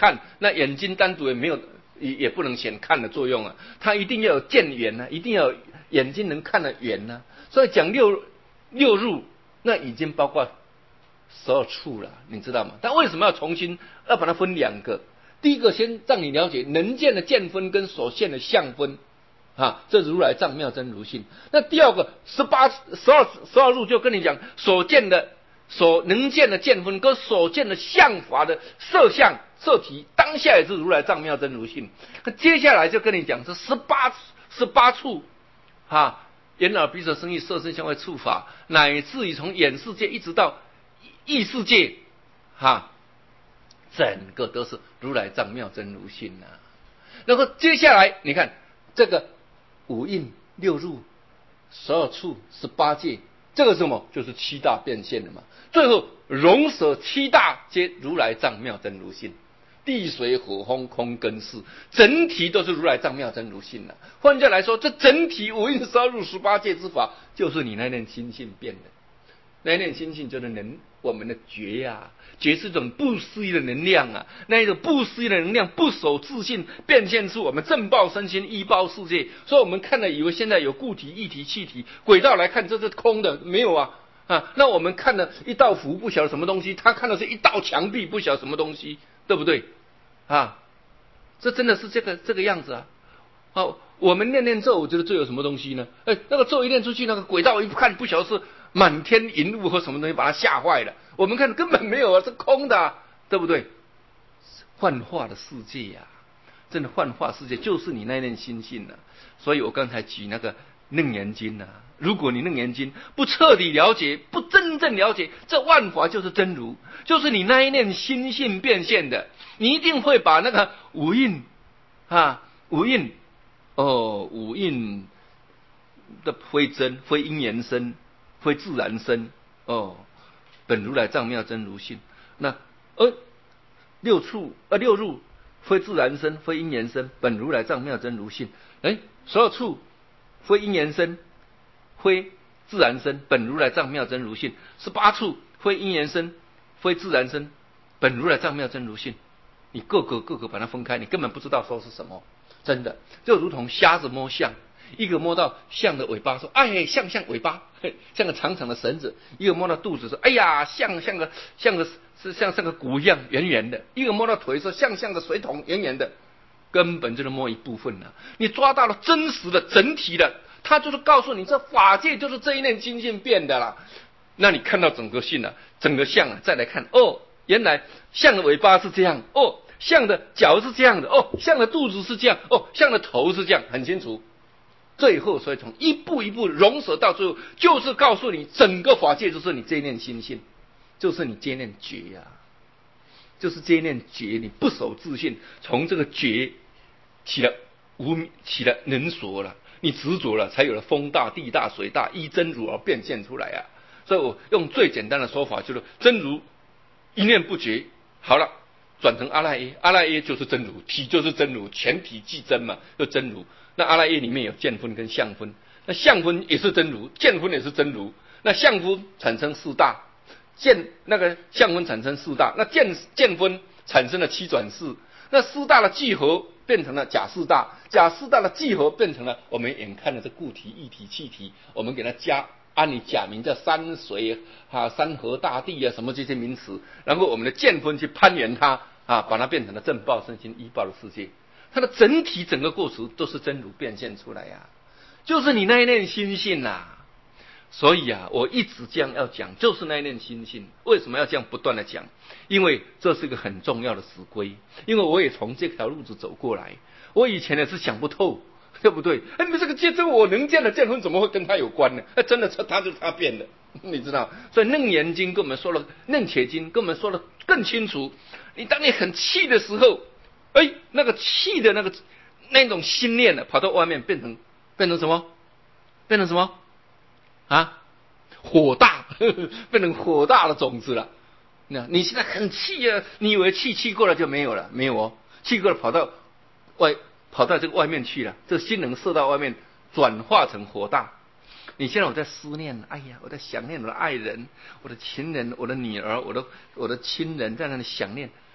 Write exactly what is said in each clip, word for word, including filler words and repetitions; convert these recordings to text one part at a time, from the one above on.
看，那眼睛单独也没有，也也不能显看的作用啊，它一定要有见远啊，一定要有眼睛能看得远啊。所以讲六六入，那已经包括十二处了，你知道吗？但为什么要重新要把它分两个？第一个先让你了解能见的见分跟所现的相分，啊，这如来藏妙真如性。那第二个十八十二十二入就跟你讲所见的所能见的见分跟所见的相法的色相色体，当下也是如来藏妙真如性。那接下来就跟你讲这十八十八处，啊，眼耳鼻舌身意色身香味触法，乃至于从眼世界一直到意世界，哈、啊。整个都是如来藏妙真如性啊。然后接下来你看这个五蕴六入十二处十八界，这个是什么？就是七大变现的嘛。最后容舍七大皆如来藏妙真如性，地水火风空根识，整体都是如来藏妙真如性啊。换句话来说，这整体五蕴十二入十八界之法，就是你那念心性变的。那一念心性就是能我们的觉呀、啊，觉是一种不思议的能量啊，那一种不思议的能量不守自性，变现出我们正报身心依报世界。所以我们看了以为现在有固体、液体、气体，轨道来看这是空的，没有啊啊！那我们看了一道符不晓得什么东西，他看的是一道墙壁不晓得什么东西，对不对啊？这真的是这个这个样子啊！好，我们念念咒，我觉得这有什么东西呢？哎，那个咒一念出去，那个轨道一看不晓得是满天银雾和什么东西，把它吓坏了。我们看根本没有啊，是空的、啊，对不对？幻化的世界呀、啊，真的幻化世界就是你那念心性啊。所以我刚才举那个楞严经啊，如果你楞严经不彻底了解，不真正了解，这万法就是真如，就是你那一念心性变现的，你一定会把那个五蕴啊，五蕴哦，五蕴的非真非因缘生。非自然生哦，本如来藏妙真如性。那而六处呃六入非自然生，非因缘生，本如来藏妙真如性。哎，所有处非因缘生，非自然生，本如来藏妙真如性。十八处非因缘生，非自然生，本如来藏妙真如性。你各个各个把它分开，你根本不知道说是什么，真的就如同瞎子摸象。一个摸到象的尾巴说哎象像尾巴，像个长长的绳子；一个摸到肚子说哎呀像像个像个是像像个骨一样圆圆的；一个摸到腿说像像个水桶圆圆的，根本就是摸一部分了、啊。你抓到了真实的整体的，他就是告诉你这法界就是这一念心性变的啦。那你看到整个性啊，整个相啊，再来看哦，原来象的尾巴是这样哦，象的脚是这样的哦，象的肚子是这样哦，象的头是这样，很清楚。最后，所以从一步一步融合到最后，就是告诉你，整个法界就是你这一念心性，就是你这一念觉呀、啊，就是这一念觉，你不守自性，从这个觉起了无起了能所了，你执着了，才有了风大、地大、水大，依真如而变现出来啊。所以我用最简单的说法，就是真如一念不觉，好了，转成阿赖耶，阿赖耶就是真如，体就是真如，全体即真嘛，就真如。那阿赖耶里面有见分跟相分，那相分也是真如，见分也是真如。那相分产生四大，见那个相分产生四大，那见见分产生了七转四，那四大的聚合变成了假四大，假四大的聚合变成了我们眼看的这固体、液体、气体，我们给它加按你假名叫山水啊、山河大地啊什么这些名词，然后我们的见分去攀援它啊，把它变成了正报身心依报的世界。它的整体整个过程都是真如变现出来呀、啊，就是你那一念心性呐、啊。所以啊，我一直这样要讲，就是那一念心性。为什么要这样不断的讲？因为这是一个很重要的实归。因为我也从这条路子走过来，我以前也是想不透，对不对？哎，你这个见，这个我能见的见分怎么会跟他有关呢？哎，真的，他就是他变的，你知道？所以《楞严经》跟我们说了，《楞伽经》跟我们说的更清楚。你当你很气的时候。哎，那个气的那个那种心念呢，跑到外面变成变成什么？变成什么？啊，火大，呵呵变成火大的种子了。那你现在很气啊，你以为气气过了就没有了？没有哦，气过了跑到外跑到这个外面去了，这个心能射到外面，转化成火大。你现在我在思念，哎呀，我在想念我的爱人、我的情人、我的女儿、我的我的亲人，在那里想念。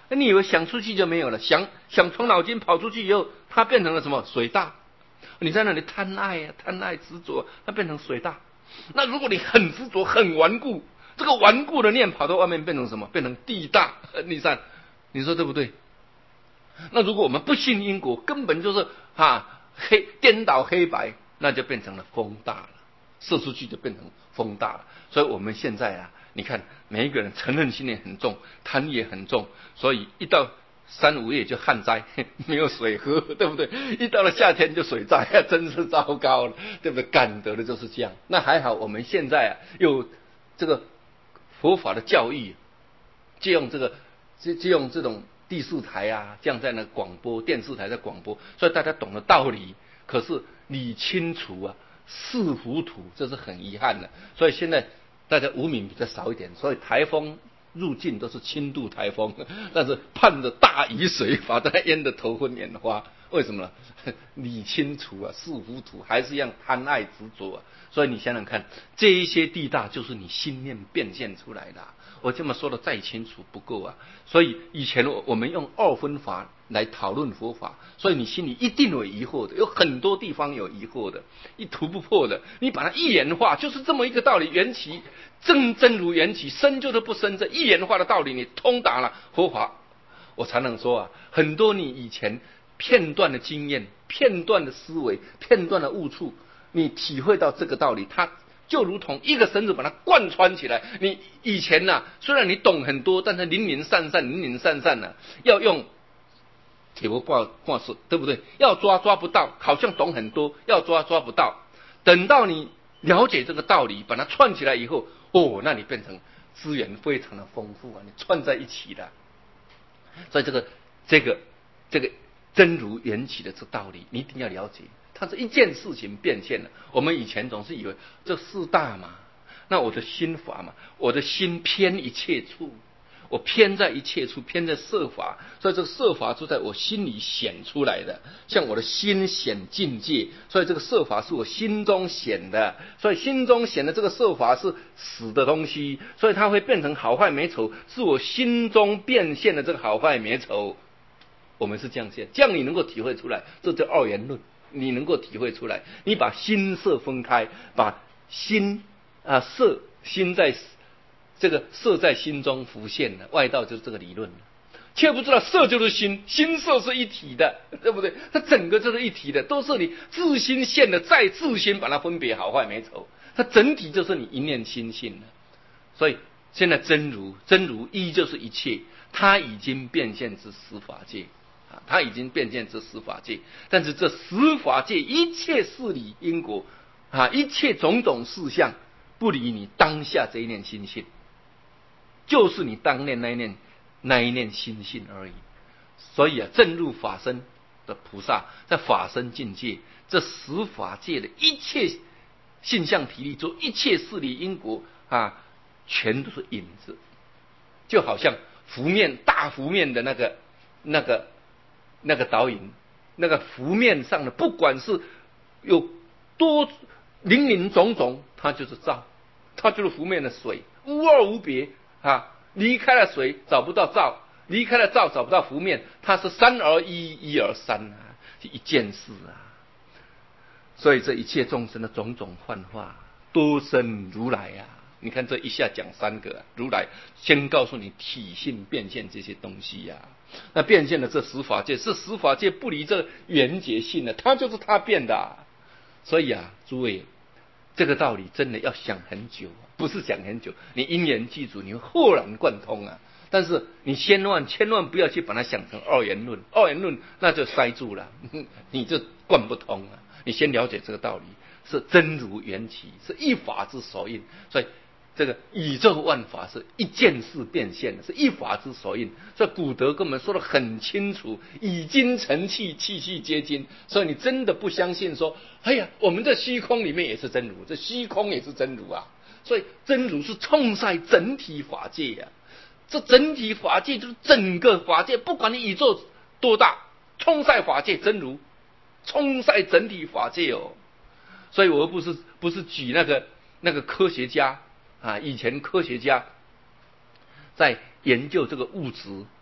你以为想出去就没有了？想想从脑筋跑出去以后，它变成了什么？水大。你在那里贪爱啊，贪爱执着，它变成水大。那如果你很执着、很顽固，这个顽固的念跑到外面变成什么？变成地大。你看，你说对不对？那如果我们不信因果，根本就是啊黑颠倒黑白，那就变成了风大了，射出去就变成风大了。所以我们现在啊，你看每一个人嗔恨心也很重，贪也很重，所以一到三五月就旱灾，没有水喝，对不对？一到了夏天就水灾，真是糟糕了，对不对？感得的就是这样。那还好，我们现在啊有这个佛法的教育，借用这个借借用这种第四台啊，这样在那广播电视台在广播，所以大家懂了道理，可是理清楚啊，是糊涂，这是很遗憾的。所以现在大家无名比较少一点，所以台风入境都是轻度台风，但是盼着大雨水把它淹得头昏眼花。为什么呢？理清楚啊，是糊涂，还是一样贪爱执着啊。所以你想想看，这一些地大就是你心念变现出来的啊。我这么说的再清楚不够啊。所以以前我们用二分法来讨论佛法，所以你心里一定有疑惑的，有很多地方有疑惑的，一突不破的，你把它一言化，就是这么一个道理。缘起真真如缘起，生就是不生，这一言化的道理你通达了佛法，我才能说啊，很多你以前片段的经验、片段的思维、片段的悟处，你体会到这个道理，它就如同一个绳子把它贯穿起来。你以前呐、啊，虽然你懂很多，但是零零散散、零零散散呢、啊，要用铁不挂挂式，对不对？要抓抓不到，好像懂很多，要抓抓不到。等到你了解这个道理，把它串起来以后，哦，那你变成资源非常的丰富啊，你串在一起了。所以这个这个这个真如缘起的这道理，你一定要了解。它是一件事情变现了。我们以前总是以为这四大嘛，那我的心法嘛，我的心偏一切处，我偏在一切处，偏在色法，所以这个色法就在我心里显出来的。像我的心显境界，所以这个色法是我心中显的，所以心中显的这个色法是死的东西，所以它会变成好坏美丑，是我心中变现的这个好坏美丑。我们是这样想，这样你能够体会出来，这叫二元论。你能够体会出来，你把心色分开，把心啊色心在这个色在心中浮现了，外道就是这个理论了。却不知道色就是心，心色是一体的，对不对？它整个就是一体的，都是你自心现的，再自心把它分别好坏美丑，它整体就是你一念心性了。所以现在真如真如一就是一切，它已经变现之十法界。啊，他已经变现这十法界，但是这十法界一切事理因果啊，一切种种事项，不离你当下这一念心性，就是你当念那一念那一念心性而已。所以啊，正入法身的菩萨，在法身境界，这十法界的一切性相体力，做一切事理因果啊，全都是影子，就好像湖面大湖面的那个那个。那个导引，那个湖面上的，不管是有多林林总总，它就是照，它就是湖面的水，无二无别啊。离开了水找不到照，离开了照找不到湖面，它是三而一，一而三啊，是一件事啊。所以这一切众生的种种幻化，多生如来啊。你看这一下讲三个、啊、如来先告诉你体性变现这些东西呀、啊，那变现的这十法界是十法界不离这缘觉性的，它就是它变的、啊。所以啊，诸位，这个道理真的要想很久、啊，不是讲很久，你因缘记住，你会豁然贯通啊。但是你千万千万不要去把它想成二元论，二元论那就塞住了，你就贯不通啊。你先了解这个道理，是真如缘起，是一法之所应，所以。这个宇宙万法是一件事变现的，是一法之所应。所以古德跟我们说得很清楚，以精成气，气气皆精。所以你真的不相信说，哎呀，我们在虚空里面也是真如，这虚空也是真如啊。所以真如是冲塞整体法界呀、啊，这整体法界就是整个法界，不管你宇宙多大，冲塞法界真如，冲塞整体法界哦。所以我不是不是举那个那个科学家。啊，以前科学家在研究这个物质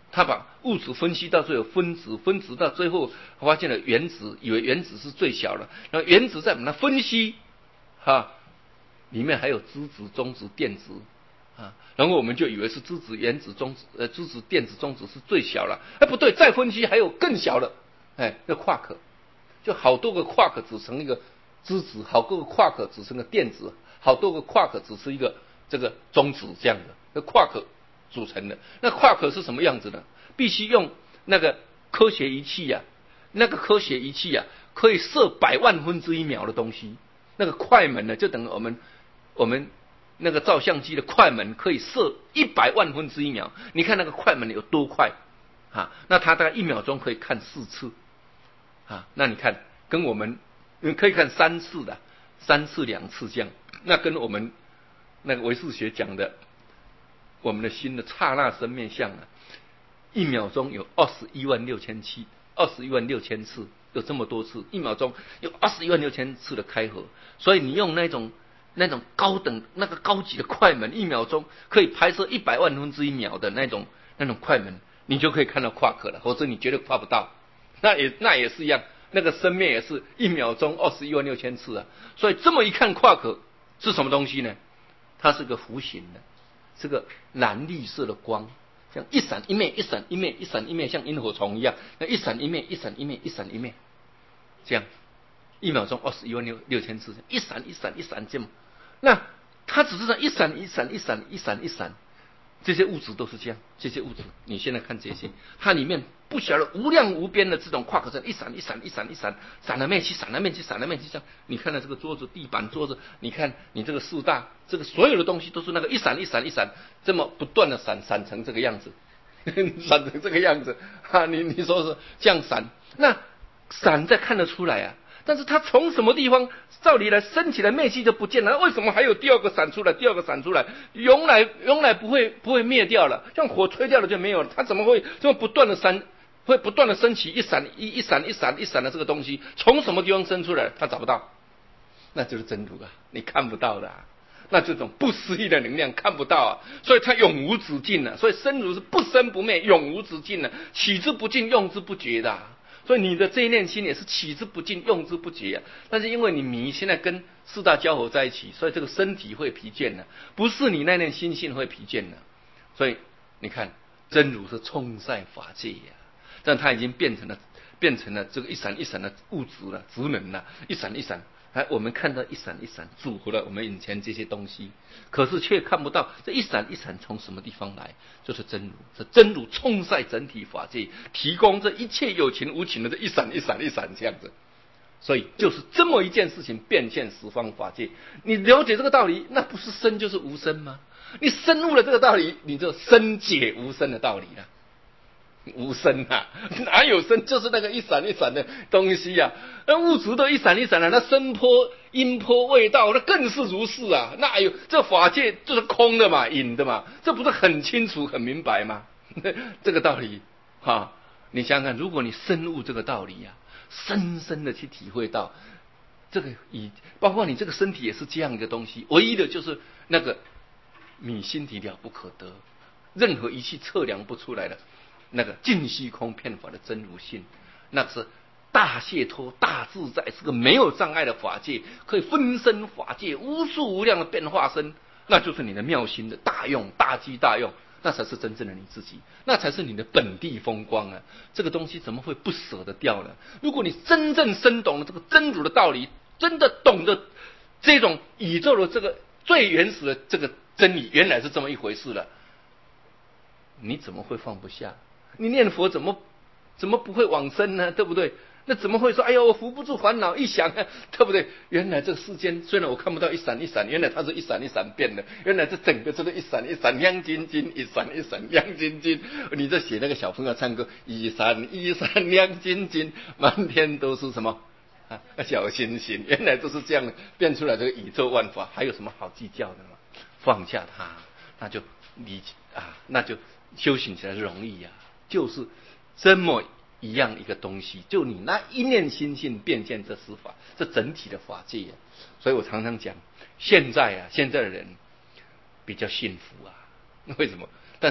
他把物质分析到最后分子，分子到最后发现了原子，以为原子是最小的，然后原子再把它分析，哈，里面还有质子、中子、电子，啊，然后我们就以为是质子、原子、中子，呃，质子、电子、中子是最小了，哎，不对，再分析还有更小的，哎，那夸克，就好多个夸克组成一个质子，好多个夸克组成个电子，好多个夸克组成一个这个中子这样的，那夸克组成的。那夸克是什么样子呢？必须用那个科学仪器呀、啊，那个科学仪器呀、啊，可以射百万分之一秒的东西。那个快门呢，就等于我们我们那个照相机的快门可以射一百万分之一秒。你看那个快门有多快啊？那它大概一秒钟可以看四次啊。那你看跟我们你可以看三次的，三次两次这样。那跟我们那个唯识学讲的。我们的心的刹那生灭相啊，一秒钟有二十一万六千七，二十一万六千次，有这么多次，一秒钟有二十一万六千次的开合，所以你用那种那种高等那个高级的快门，一秒钟可以拍摄一百万分之一秒的那种那种快门，你就可以看到夸克了，否则你绝对夸不到。那也那也是一样，那个生灭也是一秒钟二十一万六千次啊，所以这么一看夸克是什么东西呢？它是个弧形的。这个蓝绿色的光，像一闪一灭，一闪一灭，一闪一灭，像萤火虫一样，那一闪一灭，一闪一灭，一闪一灭，这样一秒钟二十一万六六千次，一闪一闪一闪这么，那它只是在一闪一闪一闪一闪一闪，这些物质都是这样，这些物质你现在看这些，它里面不晓得无量无边的这种夸克阵，一闪一闪一闪一闪，闪来灭去，闪来灭去，闪来灭去，这样你看到这个桌子、地板、桌子，你看你这个四大，这个所有的东西都是那个一闪一闪一闪，这么不断的闪，闪成这个样子，闪成这个样子啊！你你说是这样闪，那闪再看得出来啊。但是它从什么地方照理来升起来灭去就不见了，为什么还有第二个闪出来，第二个闪出来，永来永来不会不会灭掉了，像火吹掉了就没有了，它怎么会这么不断的闪，会不断的升起一闪一一闪一闪一闪的这个东西，从什么地方生出来，它找不到，那就是真如啊，你看不到的啊，那这种不思议的能量看不到啊，所以它永无止境啊，所以真如是不生不灭，永无止境的、啊，起之不尽，用之不绝的、啊。所以你的这一念心也是起之不尽，用之不竭啊。但是因为你迷现在跟四大交合在一起，所以这个身体会疲倦了、啊，不是你那念心性会疲倦了、啊。所以你看，真如是充塞法界呀、啊，但它已经变成了变成了这个一闪一闪的物质了、职能了，一闪一闪。哎，我们看到一闪一闪组合了我们以前这些东西，可是却看不到这一闪一闪从什么地方来，就是真如，这真如充塞整体法界，提供这一切有情无情的这一闪一闪一闪这样子。所以就是这么一件事情变现十方法界，你了解这个道理，那不是生就是无生吗？你深悟了这个道理，你就生解无生的道理了。无声啊，哪有声？就是那个一闪一闪的东西呀、啊。那物质都一闪一闪的，那声波、音波、味道，那更是如是啊。那有这法界就是空的嘛，隐的嘛，这不是很清楚、很明白吗？这个道理哈，你想想看，如果你深悟这个道理呀、啊，深深的去体会到这个以，包括你这个身体也是这样一个东西，唯一的就是那个你心体了不可得，任何仪器测量不出来的。那个尽虚空遍法的真如性，那是大解脱、大自在，是个没有障碍的法界，可以分身法界，无数无量的变化身，那就是你的妙心的大用、大机大用，那才是真正的你自己，那才是你的本地风光啊！这个东西怎么会不舍得掉呢？如果你真正深懂了这个真如的道理，真的懂得这种宇宙的这个最原始的这个真理，原来是这么一回事了，你怎么会放不下？你念佛怎么怎么不会往生呢？对不对？那怎么会说哎呦我扶不住烦恼一想，对不对？原来这个世间虽然我看不到一闪一闪，原来它是一闪一闪变的，原来这整个这个一闪一闪亮晶晶，一闪一闪亮晶晶。你在写那个小朋友唱歌，一闪一闪亮晶晶，满天都是什么啊小星星，原来就是这样变出来这个宇宙万法，还有什么好计较的吗？放下它，那就理啊，那就修行起来容易呀、啊。就是这么一样一个东西，就你那一念心性变现这十法，这整体的法界啊。所以我常常讲，现在啊，现在的人比较幸福啊，为什么？但是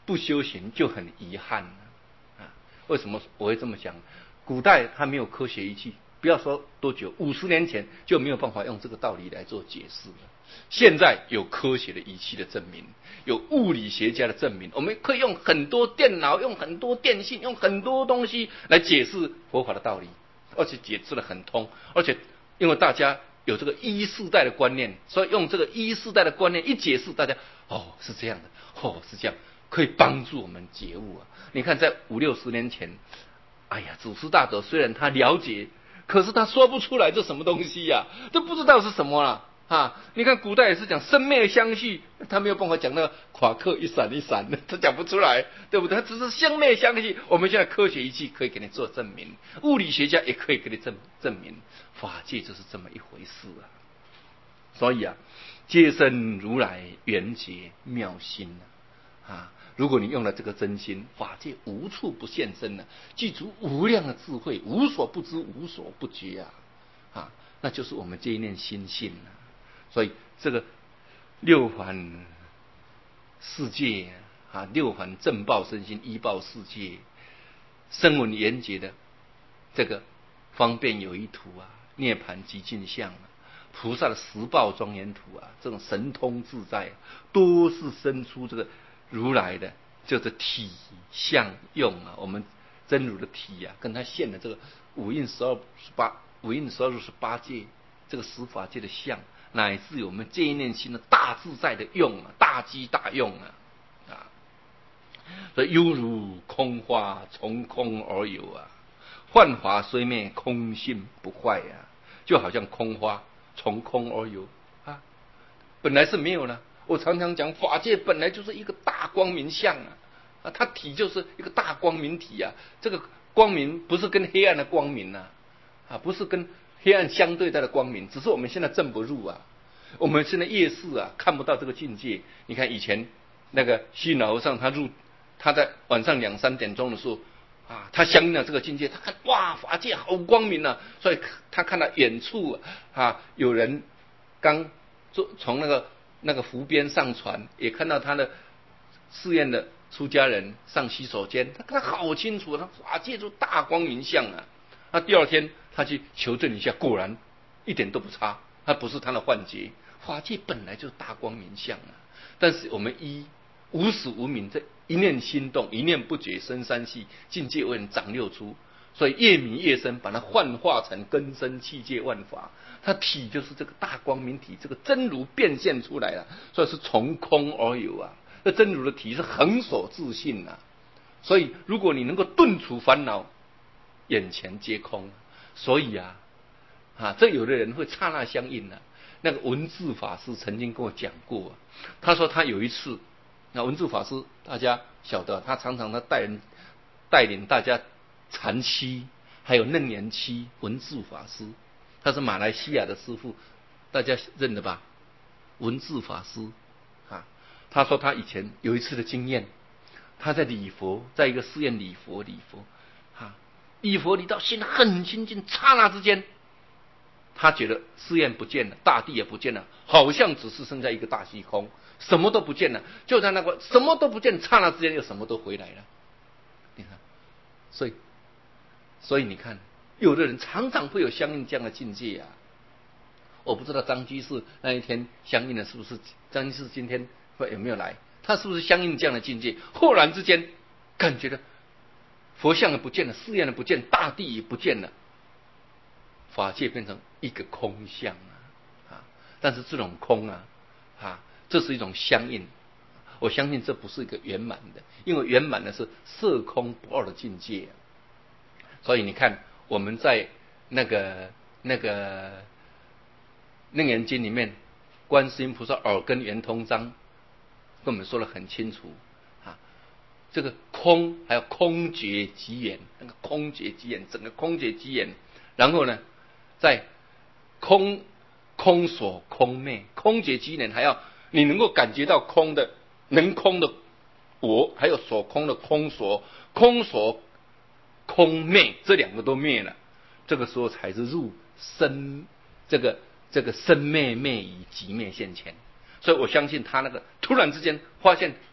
不修行就很遗憾啊。为什么我会这么讲？古代他没有科学仪器，不要说多久，五十年前就没有办法用这个道理来做解释了。现在有科学的仪器的证明，有物理学家的证明，我们可以用很多电脑、用很多电信、用很多东西来解释佛法的道理，而且解释得很通。而且因为大家有这个一世代的观念，所以用这个一世代的观念一解释，大家哦是这样的，哦是这样，可以帮助我们觉悟啊。你看在五六十年前，哎呀，祖师大德虽然他了解，可是他说不出来这什么东西呀、啊，都不知道是什么了啊。你看古代也是讲生灭相续，他没有办法讲那个夸克一闪一闪的，他讲不出来，对不对？他只是生灭相续。我们现在科学仪器可以给你做证明，物理学家也可以给你证证明，法界就是这么一回事啊。所以啊，皆生如来缘觉妙心啊。啊如果你用了这个真心，法界无处不现身了、啊，具足无量的智慧，无所不知，无所不觉啊！啊，那就是我们这一念心性啊。所以这个六凡世界啊，六凡正报身心依报世界，声闻缘觉的这个方便有一图啊，涅盘极尽相啊，菩萨的十报庄严图啊，这种神通自在、啊，都是生出这个。如来的就是体相用啊，我们真如的体啊，跟他现的这个五蕴十二十八五蕴十二入十八界这个十法界的相，乃至我们这一念心的大自在的用啊，大机大用啊啊，所以犹如空花从空而有啊，幻华虽灭，空性不坏啊，就好像空花从空而有啊，本来是没有了。我常常讲，法界本来就是一个大光明相啊，啊，它体就是一个大光明体啊。这个光明不是跟黑暗的光明啊，啊，不是跟黑暗相对待的光明，只是我们现在证不入啊。我们现在夜视啊，看不到这个境界。你看以前那个虚老和尚，他入他在晚上两三点钟的时候啊，他相应了这个境界，他看哇，法界好光明啊，所以他看到远处啊，有人刚从从那个。那个湖边上船，也看到他的寺院的出家人上洗手间，他看他好清楚，他法界就大光明相啊。那第二天他去求证一下，果然一点都不差，他不是他的幻觉，法界本来就是大光明相啊。但是我们一无始无明，这一念心动，一念不觉生三系，境界为人长六出。所以越迷越深，把它幻化成根深器界万法，它体就是这个大光明体，这个真如变现出来了，所以是从空而有啊。这真如的体是恒所自性啊。所以如果你能够顿除烦恼，眼前皆空。所以啊，啊，这有的人会刹那相应啊。那个文字法师曾经跟我讲过、啊，他说他有一次，那文字法师大家晓得，他常常他带人带领大家。禅期还有楞严期，文字法师，他是马来西亚的师父，大家认得吧？文字法师啊，他说他以前有一次的经验，他在礼佛，在一个寺院礼佛礼佛啊，礼佛礼到心很清净，刹那之间，他觉得寺院不见了，大地也不见了，好像只是剩下一个大虚空，什么都不见了。就在那个什么都不见，刹那之间又什么都回来了。你看，所以。所以你看，有的人常常会有相应这样的境界啊。我不知道张居士那一天相应的是不是？张居士今天有没有来？他是不是相应这样的境界？忽然之间，感觉到佛像也不见了，寺院也不见，大地也不见了，法界变成一个空相啊！啊，但是这种空啊，啊，这是一种相应。我相信这不是一个圆满的，因为圆满的是色空不二的境界、啊。所以你看，我们在那个那个楞严经里面，观世音菩萨耳根圆通章跟我们说得很清楚啊，这个空还有空觉极远，那个空觉极远，整个空觉极远，然后呢，在空空所空灭，空觉极远，还要你能够感觉到空的能空的我，还有所空的空所，空所。空灭这两个都灭了，这个时候才是入生这个这个生灭灭以极灭现前。所以我相信他那个突然之间发现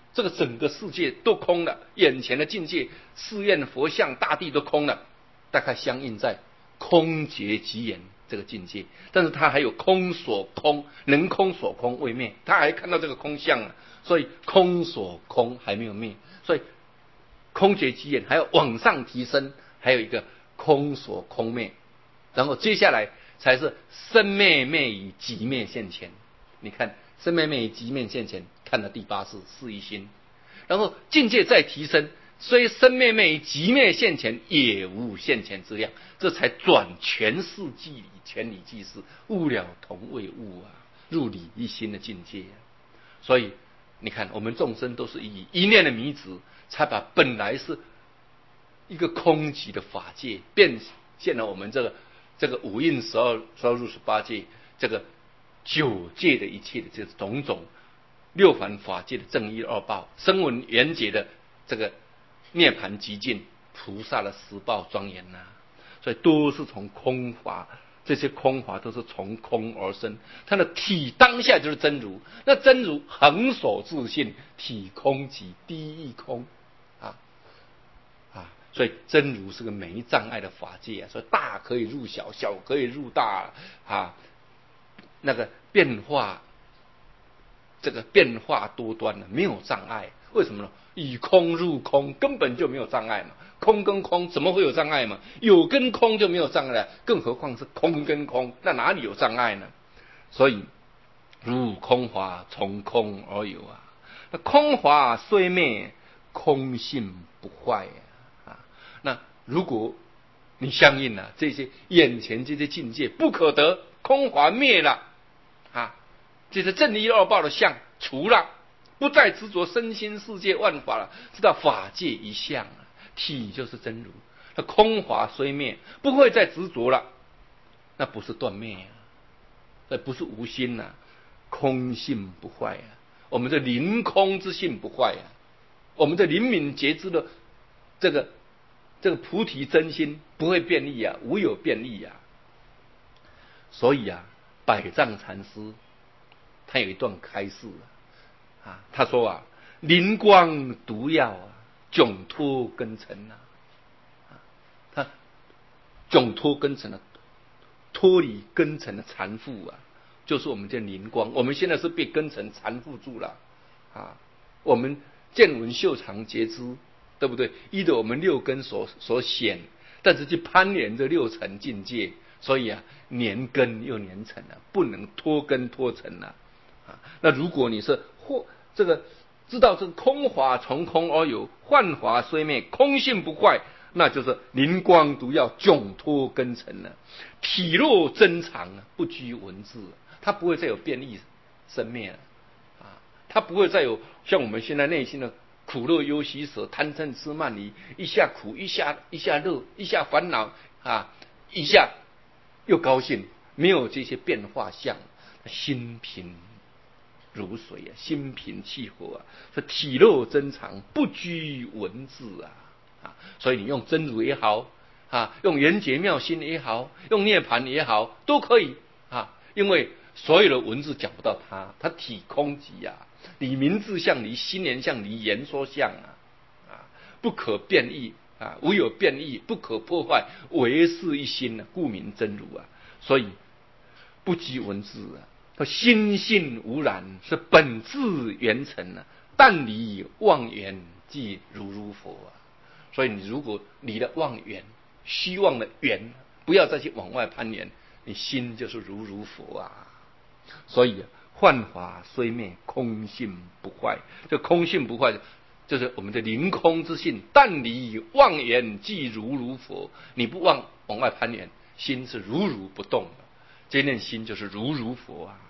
这个整个世界都空了，眼前的境界，寺院、佛像、大地都空了，大概相应在空觉即言这个境界。但是他还有空所空，能空所空未灭，他还看到这个空相啊，所以空所空还没有灭，所以空觉即言还要往上提升，还有一个空所空灭，然后接下来才是生灭灭以即灭现前。你看生灭灭以即灭现前，看了第八世是一心，然后境界再提升，虽生灭灭以即灭现前，也无现前之量，这才转全世即理，全理即是，物了同为物啊，入理一心的境界啊。所以你看我们众生都是以一念的迷执，才把本来是一个空寂的法界，变现了我们这个这个五蕴十二十二入十八界，这个九界的一切的这种种六凡法界的正一二报，声闻缘觉的这个涅槃极尽，菩萨的十报庄严呐、啊，所以都是从空法，这些空法都是从空而生，它的体当下就是真如，那真如恒守自性，体空寂，第一空啊啊，所以真如是个没障碍的法界啊，所以大可以入小，小可以入大啊，那个变化，这个变化多端的，没有障碍。为什么呢？以空入空，根本就没有障碍嘛。空跟空怎么会有障碍嘛？有跟空就没有障碍了，更何况是空跟空，那哪里有障碍呢？所以如空华从空而有啊，那空华虽灭，空性不坏啊。啊那如果你相应了、啊、这些眼前这些境界不可得，空华灭了啊，这是正一二报的相除了，不再执着身心世界万法了，知道法界一相啊，体就是真如，那空华虽灭，不会再执着了，那不是断灭啊，那不是无心呐、啊，空性不坏啊，我们的灵空之性不坏啊，我们的灵敏觉知的这个这个菩提真心不会变异啊，无有变异啊。所以啊，百丈禅师他有一段开示啊，啊他说啊，灵光毒药啊，窘脱根尘啊，啊他窘脱根尘啊，脱离根尘的缠缚啊，就是我们这灵光。我们现在是被根尘缠缚住了啊，我们见闻嗅尝觉知，对不对？依着我们六根所所显，但是去攀连这六尘境界，所以啊，连根又连尘啊，不能脱根脱尘啊。啊，那如果你是或这个知道这个空华从空而有，幻华虽灭，空性不坏，那就是灵光毒药，窘脱根尘了、啊。体若真常啊，不拘文字、啊，它不会再有变异生灭了啊，它不会再有像我们现在内心的苦乐忧喜舍贪嗔痴慢疑，一下苦一下一下乐，一下烦恼啊，一下又高兴，没有这些变化相，心平如水啊，心平气和啊，是体肉真常，不拘文字啊啊！所以你用真如也好啊，用圆觉妙心也好，用涅盘也好，都可以啊，因为所有的文字讲不到它，它体空寂啊，离名字相，离心言相，离言说相啊啊，不可变异啊，无有变异，不可破坏，唯是一心啊，故名真如啊，所以不拘文字啊。心性无染，是本质圆成啊，但离妄缘即如如佛啊。所以你如果离了妄缘，虚妄的缘，不要再去往外攀缘，你心就是如如佛啊。所以幻法虽灭，空性不坏。这空性不坏，就是我们的灵空之性，但离妄缘即如如佛。你不往往外攀缘，心是如如不动的，这念心就是如如佛啊。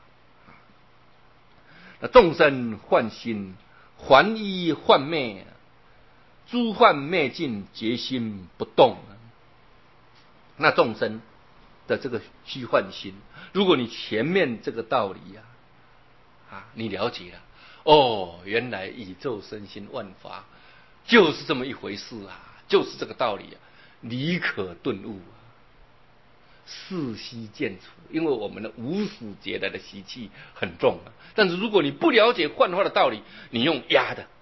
那众生幻心，还依幻灭，诸幻灭尽，觉心不动。那众生的这个虚幻心，如果你前面这个道理呀、啊，啊，你了解了，哦，原来宇宙身心万法就是这么一回事啊，就是这个道理啊，你可顿悟啊。世息见除，因为我们的无始劫来的习气很重啊。但是如果你不了解幻化的道理，你用压的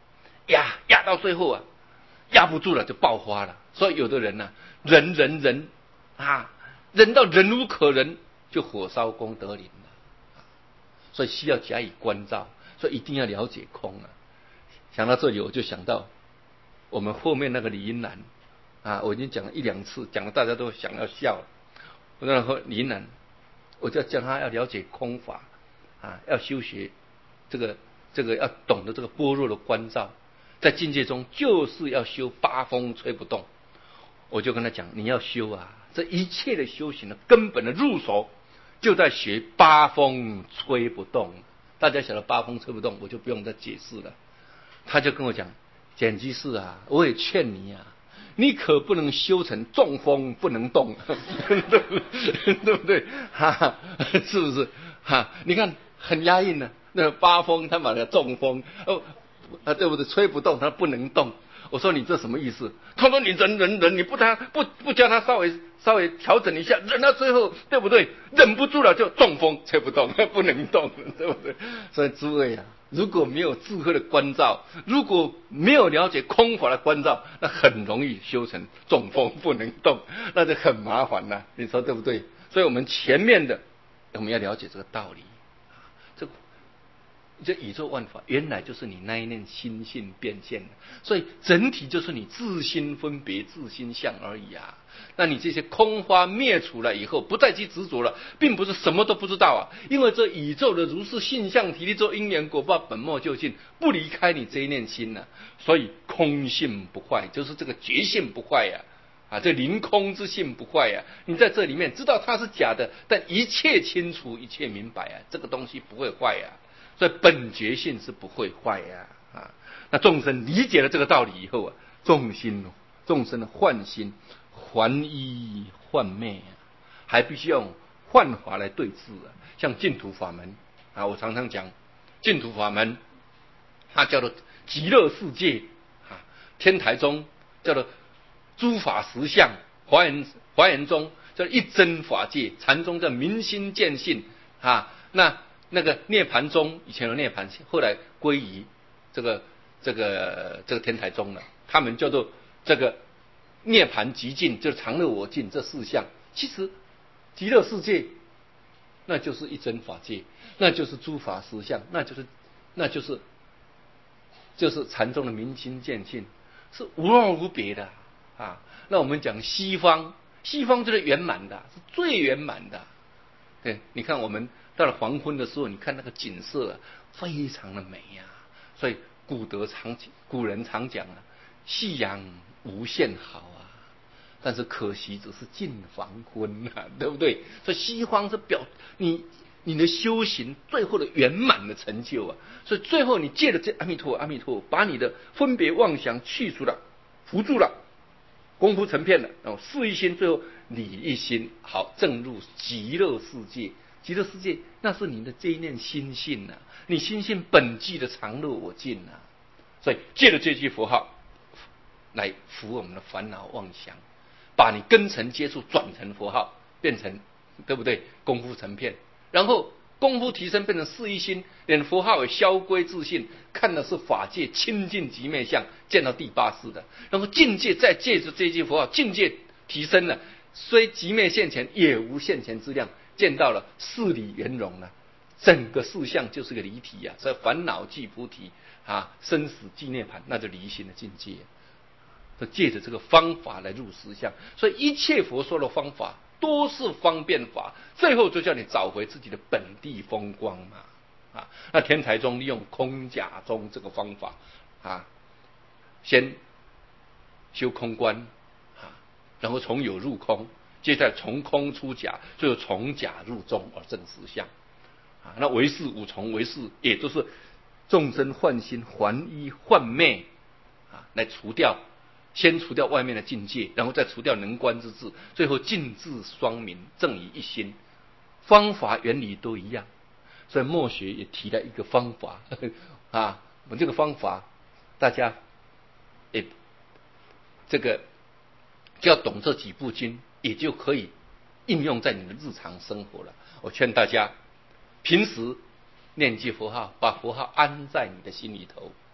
压压到最后啊，压不住了就爆发了。所以有的人呢、啊，忍忍忍啊，忍到忍无可忍，就火烧功德林了。所以需要加以关照，所以一定要了解空啊。想到这里，我就想到我们后面那个李英男啊，我已经讲了一两次，讲了大家都想要笑了。我然后李英男，我就叫他要了解空法啊，要修学这个这个要懂得这个般若的关照，在境界中就是要修八风吹不动。我就跟他讲，你要修啊，这一切的修行的根本的入手就在学八风吹不动。大家晓得八风吹不动，我就不用再解释了。他就跟我讲，简居士啊，我也劝你啊，你可不能修成中风不能动，对不对？哈，是不是？哈，你看很压抑呢。那八风他把它中风，哦，啊，对不对？吹不动，他不能动。我说你这什么意思？他说你忍忍忍，你不他不不叫他稍微稍微调整一下，忍到最后，对不对？忍不住了就中风，吹不动，不能动，对不对？所以诸位啊，如果没有智慧的关照，如果没有了解空法的关照，那很容易修成中风不能动，那就很麻烦了。你说对不对？所以我们前面的我们要了解这个道理。这这宇宙万法原来就是你那一念心性变现的，所以整体就是你自心分别、自心相而已啊。那你这些空花灭除了以后，不再去执着了，并不是什么都不知道啊。因为这宇宙的如是性相体力做因缘果报本末究竟，不离开你这一念心呢、啊。所以空性不坏，就是这个觉性不坏呀、啊。啊，这凌空之性不坏呀、啊！你在这里面知道它是假的，但一切清楚，一切明白啊，这个东西不会坏呀、啊。所以本觉性是不会坏呀、啊！啊，那众生理解了这个道理以后啊，众心众生的幻心、还依幻昧啊，还必须要用幻法来对治啊。像净土法门啊，我常常讲净土法门，它叫做极乐世界啊，天台宗叫做诸法实相，华严华严宗叫一真法界，禅宗叫明心见性啊，那。那个涅盘宗以前有涅盘，后来归于这个这个这个天台宗了。他们叫做这个涅盘极境，就是常乐我净这四项。其实极乐世界那就是一真法界，那就是诸法实相，那就是那就是就是禅宗的明心见性，是无二无别的啊。那我们讲西方，西方就是圆满的，是最圆满的。对，你看我们到了黄昏的时候，你看那个景色、啊、非常的美呀、啊。所以古德常古人常讲啊，夕阳无限好啊，但是可惜只是近黄昏啊，对不对？所以西方是表你你的修行最后的圆满的成就啊。所以最后你借着这阿弥陀阿弥陀，把你的分别妄想去除了，扶住了。功夫成片了，然后事一心，最后理一心，好正入极乐世界。极乐世界那是你的这一念心性啊，你心性本具的常乐我净啊。所以借着这句佛号来服我们的烦恼妄想，把你根尘接触转成佛号，变成对不对？功夫成片，然后功夫提升变成事一心，连佛号也消归自信，看的是法界清净极灭相，见到第八世的，然后境界再借着这句佛号，境界提升了，虽极灭现前，也无现前之量，见到了事理圆融了，整个事相就是个离体啊，所以烦恼即菩提啊，生死即涅槃，那就离心的境界。就借着这个方法来入实相，所以一切佛说的方法都是方便法，最后就叫你找回自己的本地风光嘛。啊，那天台宗利用空假中这个方法啊，先修空观啊，然后从有入空，接着从空出假，最后从假入中而证实相。啊，那唯识五重唯识，也就是众生幻心、还依、幻昧啊，来除掉。先除掉外面的境界，然后再除掉能观之智，最后尽智双明，正以一心。方法原理都一样，所以墨学也提了一个方法呵呵啊。我们这个方法，大家也这个就要懂这几部经，也就可以应用在你的日常生活了。我劝大家，平时念记佛号，把佛号安在你的心里头。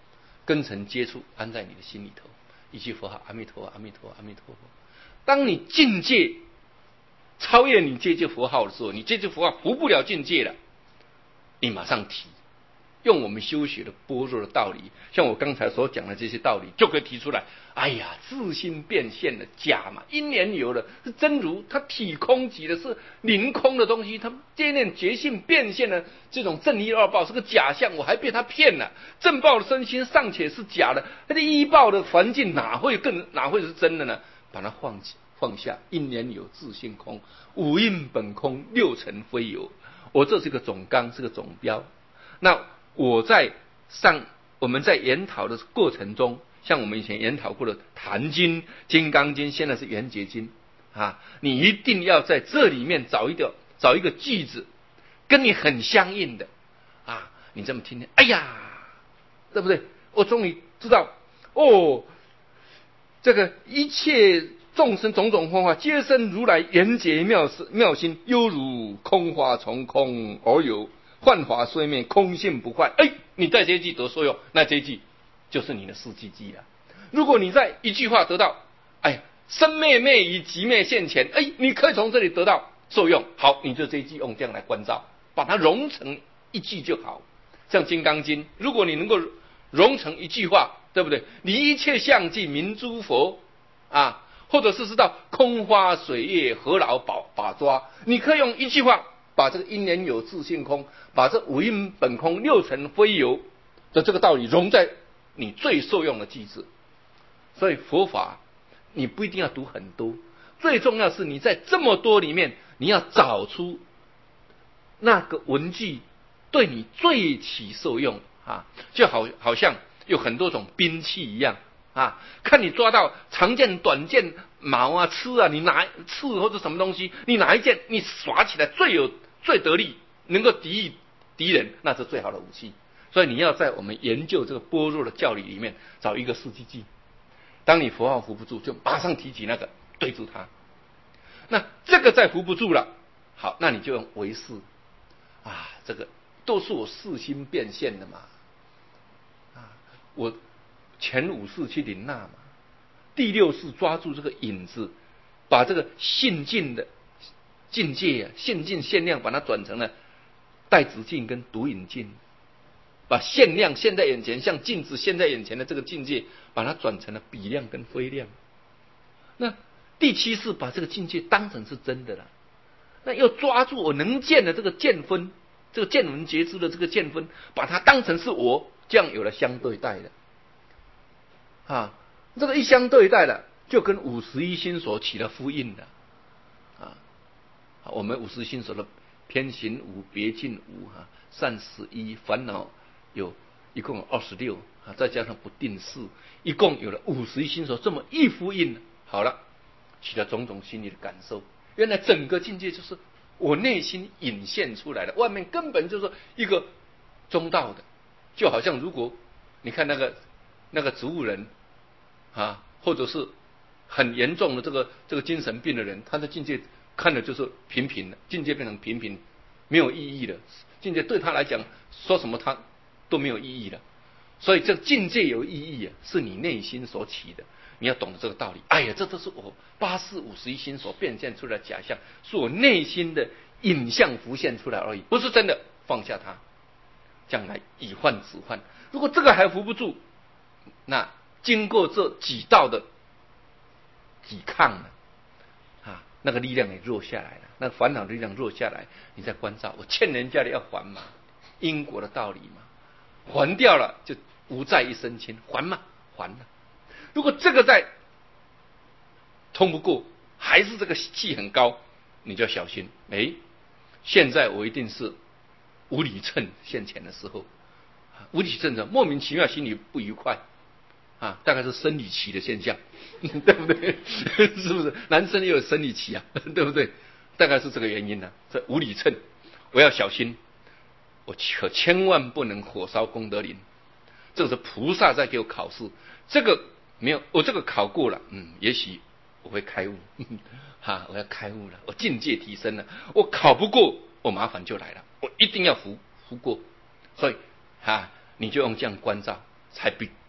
跟尘接触，安在你的心里头。一句佛号，阿弥陀佛，阿弥陀佛，阿弥陀佛。当你境界超越你这句佛号的时候，你这句佛号服不了境界了，你马上提，用我们修学的般若的道理，像我刚才所讲的这些道理，就可以提出来。哎呀，自心变现的假嘛，因缘有了是真如，它体空即的是凌空的东西，它这念觉性变现的这种正一二报是个假象，我还被他骗了。正报的身心尚且是假的，那一报的环境哪会更哪会是真的呢？把它放弃放下，因缘有自性空，五蕴本空，六尘非有。我这是个总纲，是个总标。那我在上我们在研讨的过程中，像我们以前研讨过的《坛经》《金刚经》，现在是《圆觉经》啊，你一定要在这里面找一个找一个句子，跟你很相应的啊，你这么听听，哎呀，对不对？我终于知道哦，这个一切众生种种幻化，皆生如来圆觉妙妙心，犹如空花从空而有，幻法虽灭，空性不坏。哎，你在这一句得受用，那这一句就是你的四句偈了。如果你在一句话得到，哎，生灭灭于即灭现前，哎，你可以从这里得到受用。好，你就这一句用这样来关照，把它融成一句就好。像《金刚经》，如果你能够融成一句话，对不对？离一切相即名诸佛啊，或者是知道空花水月何劳把把抓，你可以用一句话把这个因缘有自性空，把这五蕴本空六尘非有的这个道理融在你最受用的句子。所以佛法你不一定要读很多，最重要是你在这么多里面，你要找出那个文句对你最起受用啊，就好好像有很多种兵器一样啊，看你抓到长剑、短剑、矛啊、刺啊，你拿刺或者什么东西，你哪一件你耍起来最有最得力，能够敌御敌人，那是最好的武器。所以你要在我们研究这个般若的教理里面找一个四句偈，当你佛号扶不住，就马上提起那个对住它。那这个再扶不住了，好，那你就用唯识啊，这个都是我四心变现的嘛，啊，我前五识去领纳嘛，第六识抓住这个影子，把这个性境的境界啊，性境限量，把它转成了带子境跟独影境，把限量现在眼前像镜子现在眼前的这个境界，把它转成了比量跟非量。那第七是把这个境界当成是真的了，那要抓住我能见的这个见分，这个见闻觉知的这个见分，把它当成是我，这样有了相对待的啊。这个一相对待了，就跟五十一心所起了呼应了啊。我们五十一心所的偏行无、别境无啊，善十一，烦恼有一共有二十六啊，再加上不定式，一共有了五十一心所，这么一呼应，好了，起了种种心理的感受。原来整个境界就是我内心隐现出来的，外面根本就是一个中道的，就好像如果你看那个那个植物人啊，或者是很严重的这个这个精神病的人，他的境界看的就是平平的，境界变成平平，没有意义的境界，对他来讲说什么他都没有意义了。所以这境界有意义啊，是你内心所起的，你要懂得这个道理。哎呀，这都是我八识五十一心所变现出来的假象，是我内心的影像浮现出来而已，不是真的。放下它，将来以幻止幻。如果这个还扶不住，那经过这几道的抵抗呢，啊，那个力量也弱下来了，那个烦恼的力量弱下来，你再关照，我欠人家的要还嘛，因果的道理嘛，还掉了就无债一身轻，还嘛，还了。如果这个再通不过，还是这个气很高，你就要小心。哎，现在我一定是无理称现前的时候，无理称者莫名其妙心里不愉快啊，大概是生理期的现象，对不对？是不是？男生也有生理期啊，对不对？大概是这个原因呢、啊。这无理称，我要小心，我可千万不能火烧功德林。这是菩萨在给我考试，这个没有，我这个考过了，嗯，也许我会开悟，哈、啊，我要开悟了，我境界提升了。我考不过，我麻烦就来了，我一定要服服过。所以啊，你就用这样关照，才比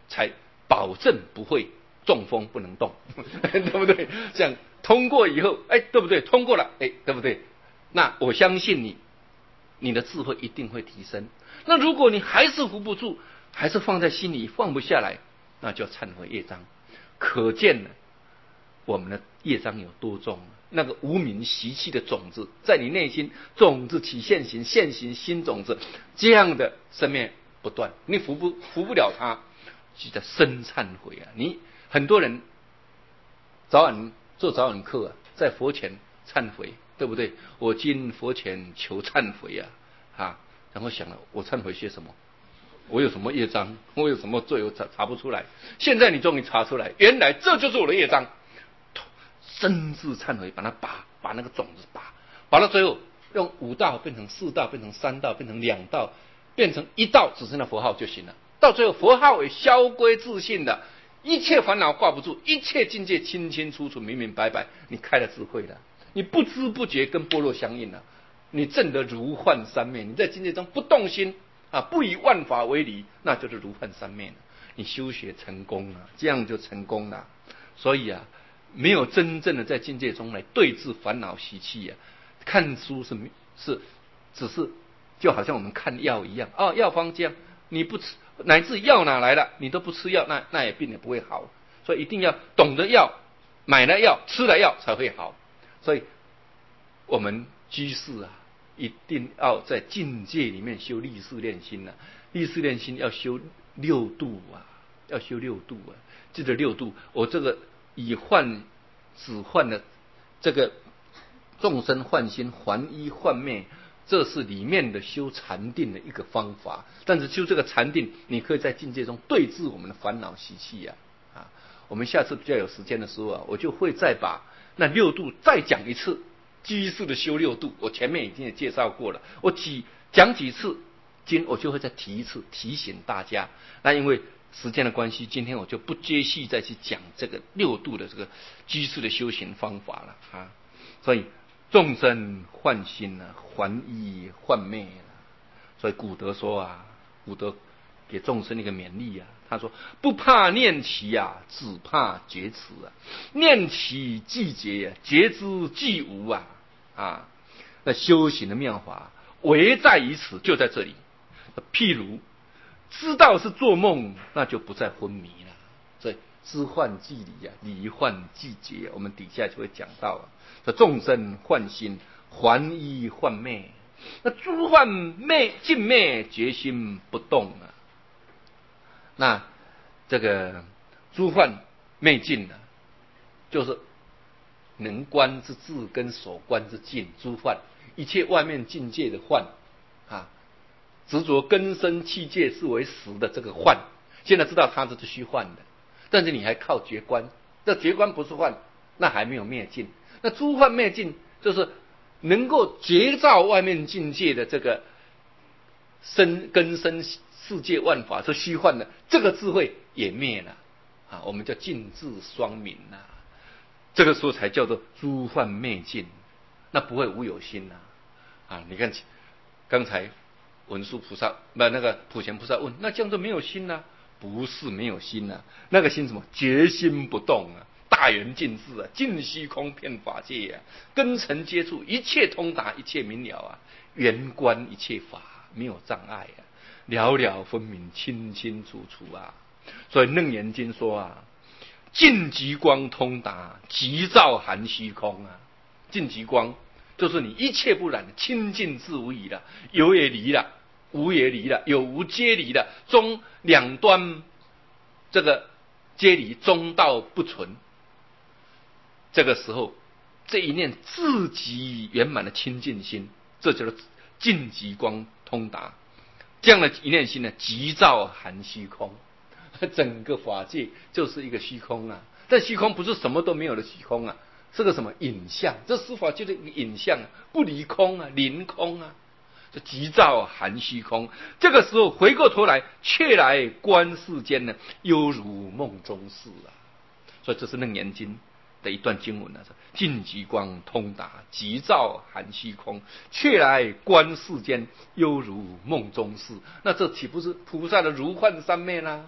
才保证不会中风不能动，对不对？这样通过以后，哎，对不对？通过了，哎，对不对？那我相信你，你的智慧一定会提升。那如果你还是扶不住，还是放在心里放不下来，那就忏悔业障。可见呢，我们的业障有多重？那个无明习气的种子在你内心，种子起现行，现行新种子，这样的生命不断，你扶不扶不了它，就叫深忏悔啊！你很多人早晚做早晚课啊，在佛前忏悔，对不对？我今佛前求忏悔啊，啊，然后想了，我忏悔些什么？我有什么业障？我有什么罪？我查查不出来。现在你终于查出来，原来这就是我的业障。深自忏悔，把它拔，把那个种子拔，拔到最后，用五道变成四道，变成三道，变成两道，变成一道，只剩下佛号就行了。到最后，佛号也消归自性的，一切烦恼挂不住，一切境界清清楚楚、明明白白。你开了智慧了，你不知不觉跟般若相应了，你证得如幻三昧。你在境界中不动心啊，不以万法为离，那就是如幻三昧了。你修学成功了，这样就成功了。所以啊。没有真正的在境界中来对治烦恼习气啊，看书是是只是就好像我们看药一样哦，药方这样你不吃，乃至药哪来的你都不吃药，那那也病也不会好。所以一定要懂得药，买了药吃了药才会好。所以我们居士啊，一定要在境界里面修立事练心啊，立事练心要修六度啊，要修六度啊，记得六度，我这个。以幻只幻的这个众生幻心还一幻灭，这是里面的修禅定的一个方法。但是修这个禅定，你可以在境界中对治我们的烦恼习气呀、啊。啊，我们下次比较有时间的时候啊，我就会再把那六度再讲一次。居士的修六度，我前面已经也介绍过了，我几讲几次经，我就会再提一次，提醒大家。那因为时间的关系，今天我就不接续再去讲这个六度的这个居士的修行方法了啊。所以众生幻心啊，还一幻灭了。所以古德说啊，古德给众生一个勉励啊，他说不怕念起啊，只怕觉迟啊。念起即觉啊，觉知即无啊啊。那修行的妙法唯在于此，就在这里。譬如知道是做梦，那就不再昏迷了。所以知幻即离啊，离幻即觉、啊。我们底下就会讲到啊，说众生幻心，还一幻灭。那诸幻灭尽灭，决心不动啊。那这个诸幻灭尽啊，就是能观之智跟所观之境。诸幻，一切外面境界的幻啊。执着根生器界是为实的这个幻，现在知道它是虚幻的，但是你还靠觉观，这觉观不是幻，那还没有灭尽。那诸幻灭尽，就是能够觉照外面境界的这个生根生世界万法是虚幻的，这个智慧也灭了啊，我们叫尽智双明呐、啊，这个时候才叫做诸幻灭尽，那不会无有心呐 啊, 啊！你看刚才。文殊菩萨不那个普贤菩萨问，那这样就没有心了、啊？不是没有心啊，那个心什么？决心不动啊，大圆尽智啊，尽虚空遍法界啊，根尘接触，一切通达，一切明了啊，圆观一切法，没有障碍啊，了了分明，清清楚楚啊。所以楞严经说啊，尽极光通达，极照含虚空啊，尽极光。就是你一切不染，清净自无疑了，有也离了，无也离了，有无皆离了，中两端这个皆离，中道不存。这个时候，这一念自极圆满的清净心，这就是尽极光通达。这样的一念心呢，极照含虚空，整个法界就是一个虚空啊。但虚空不是什么都没有的虚空啊。是个什么影像？这司法就是一个影像啊，不离空啊，临空啊，就极照含虚空。这个时候回过头来，却来观世间呢，犹如梦中事啊。所以这是楞严经的一段经文啊，尽极光通达，极照含虚空，却来观世间，犹如梦中事。那这岂不是菩萨的如幻三昧啦？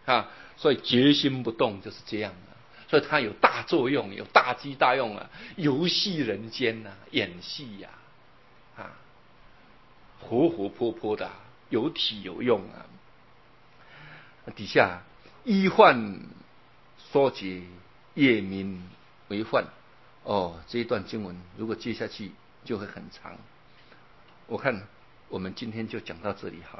啊，所以决心不动就是这样啊，所以它有大作用，有大机大用啊，游戏人间呐、啊，演戏呀、啊，啊，活活泼泼的、啊，有体有用啊。底下医患说结，业民为患。哦，这一段经文如果接下去就会很长。我看我们今天就讲到这里好了。